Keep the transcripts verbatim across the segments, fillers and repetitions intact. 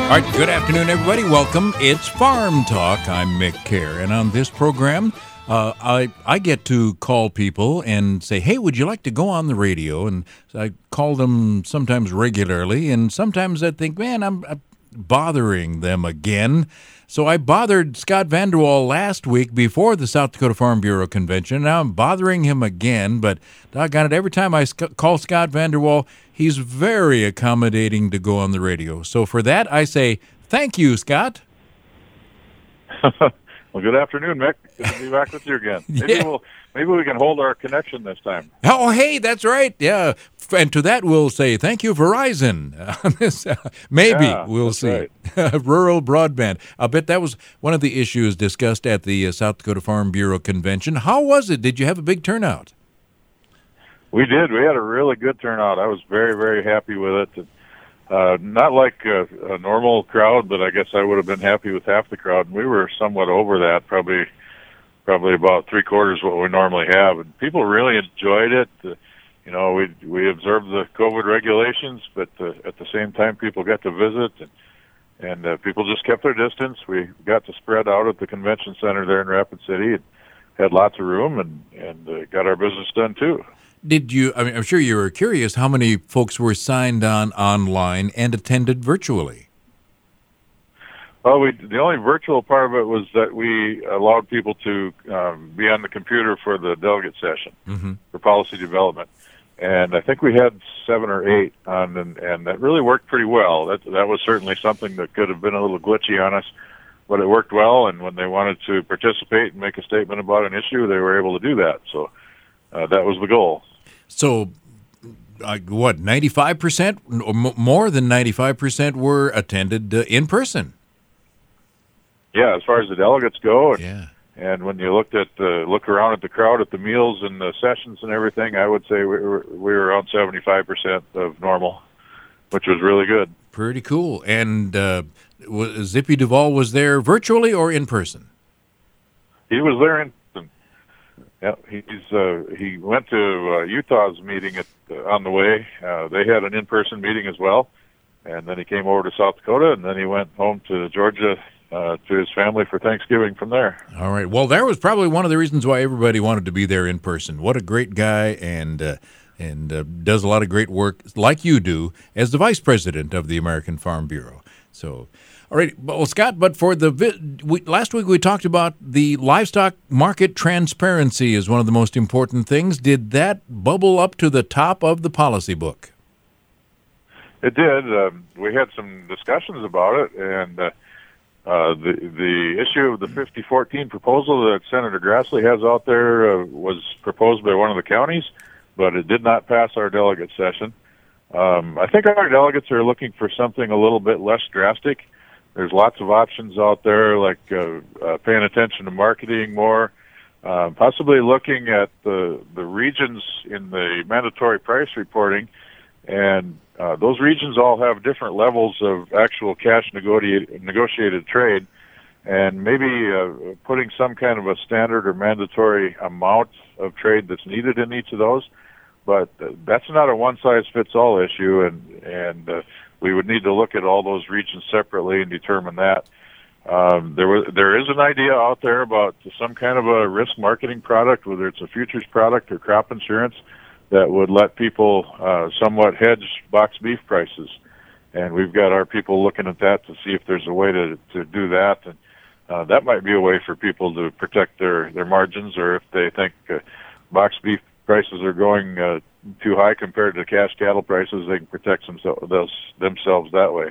All right, good afternoon, everybody. Welcome. It's Farm Talk. I'm Mick Kerr, and on this program, uh, I I get to call people and say, "Hey, would you like to go on the radio?" And I call them sometimes regularly, and sometimes I think, "Man, I'm, I'm bothering them again." So I bothered Scott Vanderwall last week before the South Dakota Farm Bureau Convention. Now I'm bothering him again, but doggone it, every time I sc- call Scott Vanderwall, he's very accommodating to go on the radio. So for that, I say thank you, Scott. Well, good afternoon, Mick. Good to be back with you again. Maybe Yeah. we'll maybe we can hold our connection this time. Oh, hey, that's right. Yeah, and to that we'll say thank you, Verizon. On this, uh, maybe Yeah, we'll that's see. right. Rural broadband. I'll bet that was one of the issues discussed at the uh, South Dakota Farm Bureau Convention. How was it? Did you have a big turnout? We did. We had a really good turnout. I was very, very happy with it. Uh, not like a, a normal crowd, but I guess I would have been happy with half the crowd. And we were somewhat over that, probably probably about three quarters what we normally have. And people really enjoyed it. Uh, you know, we we observed the COVID regulations, but uh, at the same time, people got to visit, and, and uh, people just kept their distance. We got to spread out at the convention center there in Rapid City and had lots of room, and, and uh, got our business done, too. Did you, I mean, I'm sure you were curious how many folks were signed on online and attended virtually? Well, we, the only virtual part of it was that we allowed people to um, be on the computer for the delegate session Mm-hmm. for policy development. And I think we had seven or eight on, and, and that really worked pretty well. That, that was certainly something that could have been a little glitchy on us, but it worked well. And when they wanted to participate and make a statement about an issue, they were able to do that. So uh, that was the goal. So, uh, what, ninety-five percent or m- more than ninety-five percent were attended uh, in person? Yeah, as far as the delegates go, and, Yeah. and when you looked at uh, look around at the crowd at the meals and the sessions and everything, I would say we were, we were around seventy-five percent of normal, which was really good. Pretty cool. And uh, was, Zippy Duvall was there virtually or in person? He was there in Yeah, he's uh, he went to uh, Utah's meeting at uh, on the way. Uh, they had an in-person meeting as well, and then he came over to South Dakota, and then he went home to Georgia uh, to his family for Thanksgiving from there. All right. Well, that was probably one of the reasons why everybody wanted to be there in person. What a great guy, and uh, and uh, does a lot of great work, like you do, as the vice president of the American Farm Bureau. So. All right, well, Scott, but for the vi- we, last week we talked about the livestock market transparency as one of the most important things. Did that bubble up to the top of the policy book? It did. Um, we had some discussions about it, and uh, uh, the the issue of the fifty fourteen proposal that Senator Grassley has out there uh, was proposed by one of the counties, but it did not pass our delegate session. Um, I think our delegates are looking for something a little bit less drastic. There's lots of options out there, like uh, uh, paying attention to marketing more, uh, possibly looking at the the regions in the mandatory price reporting, and uh, those regions all have different levels of actual cash negotiated, negotiated trade, and maybe uh, putting some kind of a standard or mandatory amount of trade that's needed in each of those. But uh, that's not a one-size-fits-all issue, and and uh, we would need to look at all those regions separately and determine that. Um, there was, there is an idea out there about some kind of a risk marketing product, whether it's a futures product or crop insurance, that would let people uh, somewhat hedge box beef prices. And we've got our people looking at that to see if there's a way to, to do that. And uh, that might be a way for people to protect their, their margins, or if they think uh, box beef prices are going uh, too high compared to cash cattle prices, they can protect themselves themselves that way.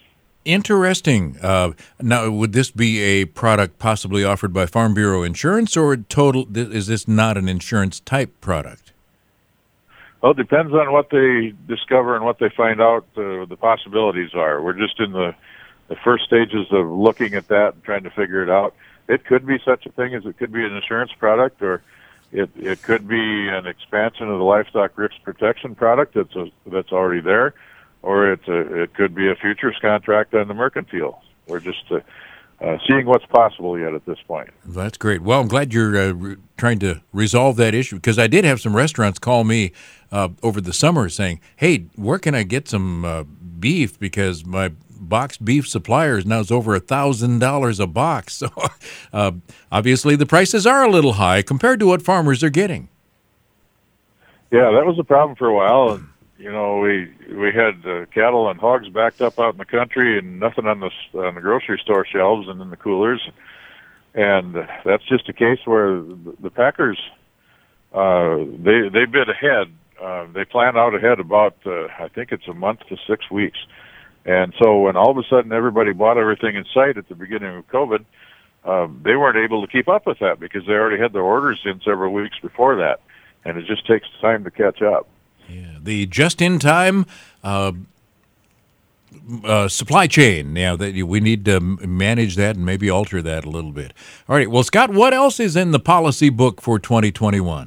Interesting. Uh, now, would this be a product possibly offered by Farm Bureau Insurance, or total? Is this not an insurance type product? Well, it depends on what they discover and what they find out uh, the possibilities are. We're just in the, the first stages of looking at that and trying to figure it out. It could be such a thing as it could be an insurance product, or It it could be an expansion of the livestock risk protection product that's a, that's already there, or it's a, it could be a futures contract on the mercantile. We're just uh, uh, seeing what's possible yet at this point. That's great. Well, I'm glad you're uh, re- trying to resolve that issue, because I did have some restaurants call me uh, over the summer saying, "Hey, where can I get some uh, beef? Because my boxed beef suppliers. Now it's over a thousand dollars a box. So uh, obviously the prices are a little high compared to what farmers are getting. Yeah, that was a problem for a while. And, you know, we we had uh, cattle and hogs backed up out in the country and nothing on the on the grocery store shelves and in the coolers. And uh, that's just a case where the, the packers, uh, they they bid ahead. Uh, they plan out ahead about, uh, I think it's a month to six weeks. And so when all of a sudden everybody bought everything in sight at the beginning of COVID, um, they weren't able to keep up with that because they already had their orders in several weeks before that. And it just takes time to catch up. Yeah, the just-in-time uh, uh, supply chain. Yeah, that we need to manage that and maybe alter that a little bit. All right. Well, Scott, what else is in the policy book for twenty twenty-one?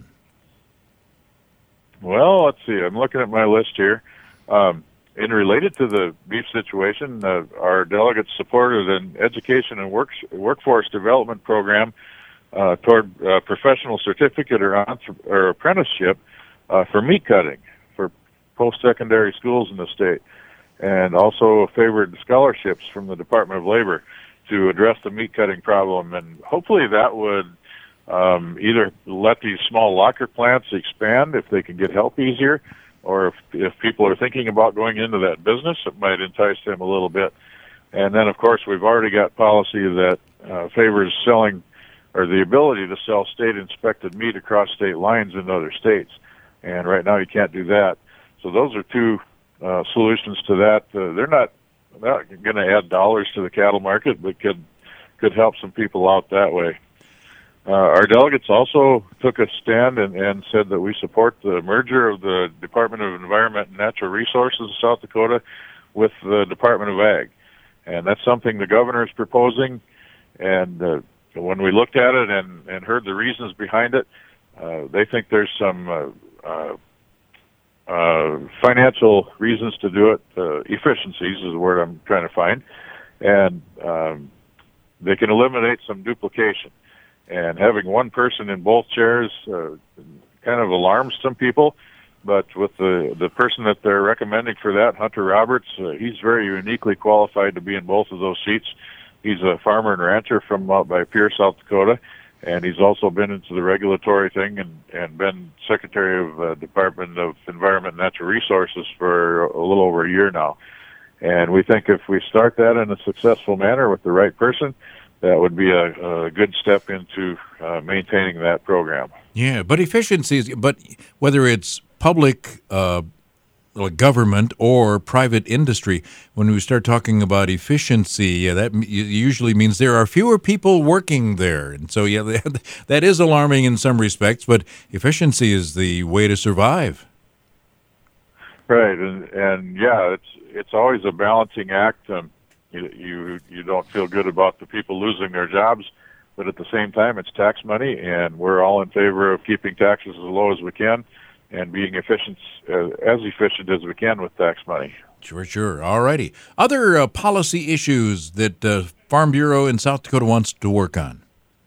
Well, let's see. I'm looking at my list here. Um, in related to the beef situation, uh, our delegates supported an education and work, workforce development program uh, toward uh, professional certificate or, entre- or apprenticeship uh, for meat cutting for post-secondary schools in the state, and also favored scholarships from the Department of Labor to address the meat cutting problem. And hopefully that would Um, either let these small locker plants expand if they can get help easier, or if, if people are thinking about going into that business, it might entice them a little bit. And then, of course, we've already got policy that uh, favors selling or the ability to sell state-inspected meat across state lines in other states. And right now you can't do that. So those are two uh, solutions to that. Uh, they're not, not going to add dollars to the cattle market, but could could help some people out that way. Uh, our delegates also took a stand and, and said that we support the merger of the Department of Environment and Natural Resources of South Dakota with the Department of Ag. And that's something the governor is proposing. And uh, when we looked at it and, and heard the reasons behind it, uh, they think there's some uh, uh, uh, financial reasons to do it. Uh, efficiencies is the word I'm trying to find. And um, they can eliminate some duplication. And having one person in both chairs uh, kind of alarms some people. But with the, the person that they're recommending for that, Hunter Roberts, uh, he's very uniquely qualified to be in both of those seats. He's a farmer and rancher from out by Pierre, South Dakota, and he's also been into the regulatory thing and, and been Secretary of uh, Department of Environment and Natural Resources for a little over a year now. And we think if we start that in a successful manner with the right person, that would be a, a good step into uh, maintaining that program. Yeah, but efficiencies, but whether it's public uh, government or private industry, when we start talking about efficiency, yeah, that usually means there are fewer people working there. And so, yeah, that, that is alarming in some respects, but efficiency is the way to survive. Right, and, and yeah, it's it's always a balancing act. Um, You, you you don't feel good about the people losing their jobs, but at the same time, it's tax money, and we're all in favor of keeping taxes as low as we can and being efficient, uh, as efficient as we can with tax money. Sure, sure. All righty. Other uh, policy issues that uh, Farm Bureau in South Dakota wants to work on?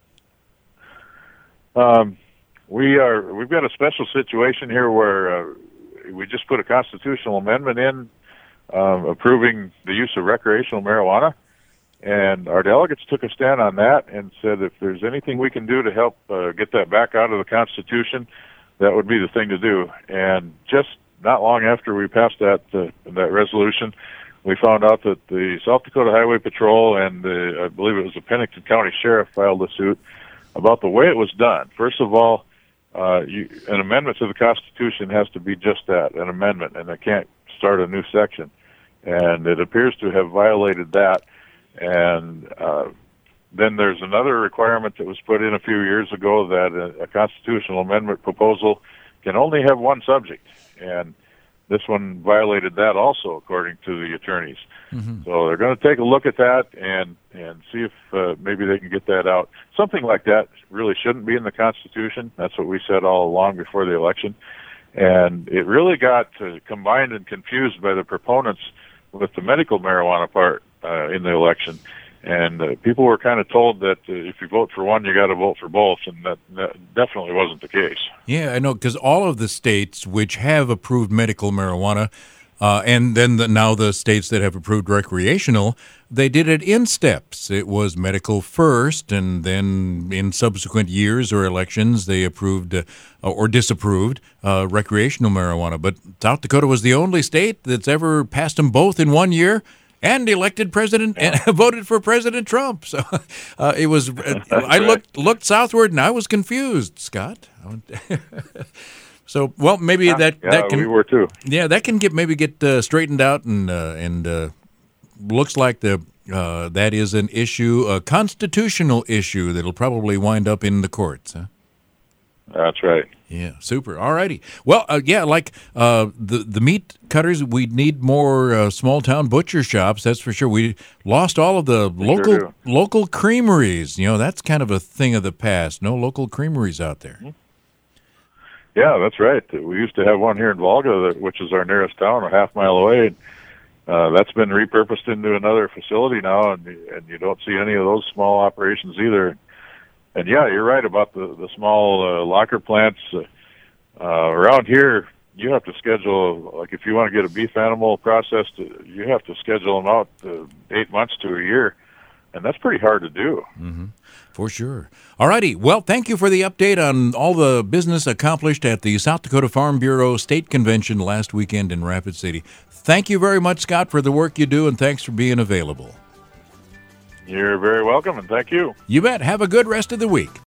Um, we are we've got a special situation here where uh, we just put a constitutional amendment in. Um, approving the use of recreational marijuana, and our delegates took a stand on that and said if there's anything we can do to help uh, get that back out of the Constitution, that would be the thing to do. And just not long after we passed that uh, that resolution, we found out that the South Dakota Highway Patrol and the, I believe it was the Pennington County Sheriff filed a suit about the way it was done. First of all, uh, you, an amendment to the Constitution has to be just that, an amendment, and it can't start a new section. And it appears to have violated that. And uh, then there's another requirement that was put in a few years ago that a, a constitutional amendment proposal can only have one subject. And this one violated that also, according to the attorneys. Mm-hmm. So they're going to take a look at that and, and see if uh, maybe they can get that out. Something like that really shouldn't be in the Constitution. That's what we said all along before the election. And it really got uh, combined and confused by the proponents with the medical marijuana part uh, in the election. And uh, people were kind of told that uh, if you vote for one, you got to vote for both, and that, that definitely wasn't the case. Yeah, I know, because all of the states which have approved medical marijuana Uh, and then the, now the states that have approved recreational, they did it in steps. It was medical first, and then in subsequent years or elections, they approved uh, or disapproved uh, recreational marijuana. But South Dakota was the only state that's ever passed them both in one year and elected president and voted for President Trump. So uh, it was. Uh, I looked looked southward and I was confused, Scott. So, well, maybe yeah, that, yeah, that can we were too. Yeah, that can get maybe get uh, straightened out, and uh, and uh, looks like the uh, that is an issue, a constitutional issue that'll probably wind up in the courts. Huh? That's right. Yeah, super. All righty. Well, uh, yeah, like uh, the the meat cutters, we need more uh, small town butcher shops. That's for sure. We lost all of the We local sure do. local creameries. You know, that's kind of a thing of the past. No local creameries out there. Mm-hmm. Yeah, that's right. We used to have one here in Volga, that- which is our nearest town, a half mile away. Uh, that's been repurposed into another facility now, and and you don't see any of those small operations either. And yeah, you're right about the the small uh, locker plants uh, uh, around here. You have to schedule, like if you want to get a beef animal processed, uh, you have to schedule them out uh, eight months to a year, and that's pretty hard to do. Mm-hmm. For sure. All righty. Well, thank you for the update on all the business accomplished at the South Dakota Farm Bureau State Convention last weekend in Rapid City. Thank you very much, Scott, for the work you do, and thanks for being available. You're very welcome, and thank you. You bet. Have a good rest of the week.